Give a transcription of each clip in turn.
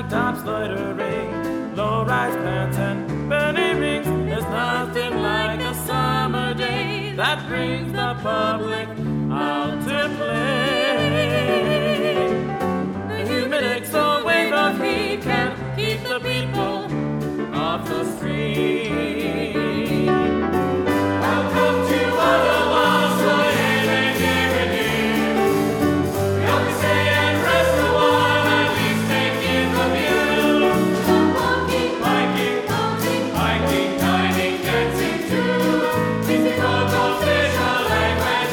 tops loitering, low-rise plants and burning rings. There's nothing like a summer day that brings the public out to play. The humid exo wave of heat can keep the people off the street. Welcome to Ottawa, so near and near. We hope you stay and rest a while, at least take in the view. Walking, biking, boating, hiking, dining, dancing too. Easy photo, facial language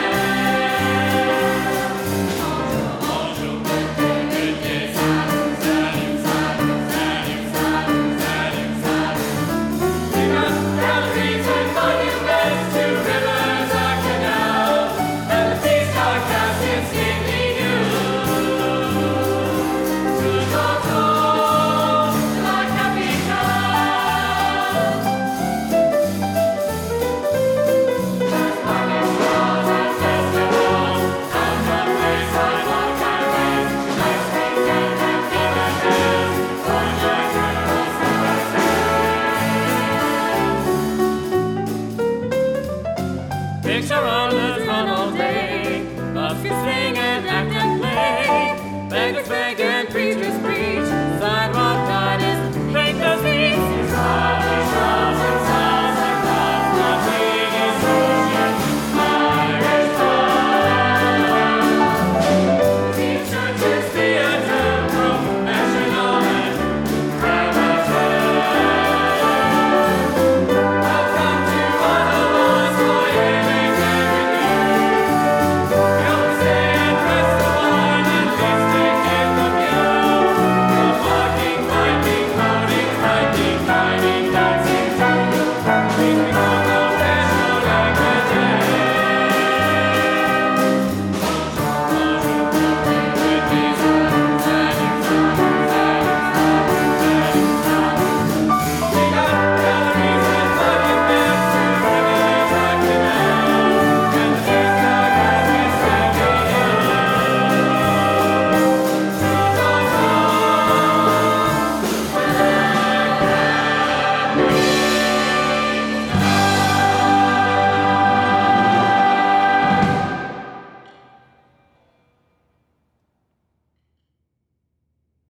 Bonjour, good day, salut, salut, salut, salut, salut, salut. We got galleries and monuments to rivers and canals, and the sea sky cast its stately hues. To Toronto, la capitale. There's market stalls and festivals, and the place I like I went. Nice weekend and villages, for the girls and the picture runners run all day, buskers sing and act and play, beggars beg